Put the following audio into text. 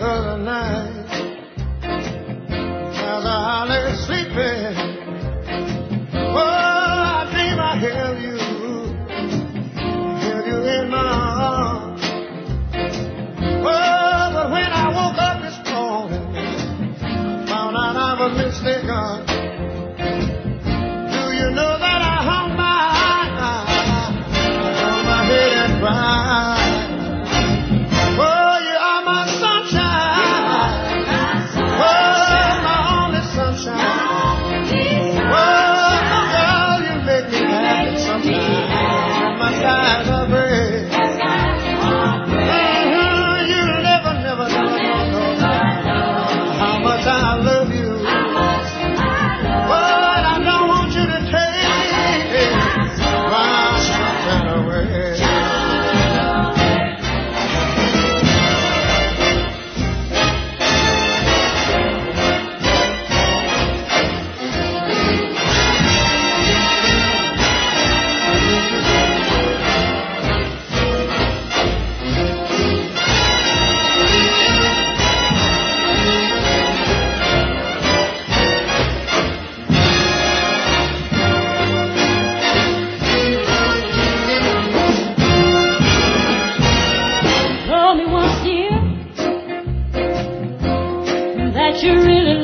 other night, as I lay sleeping, oh, I dream I held you in my arms. Oh, but when I woke up this morning, I found out I was mistaken. Do you know that I hung my head and cried? You really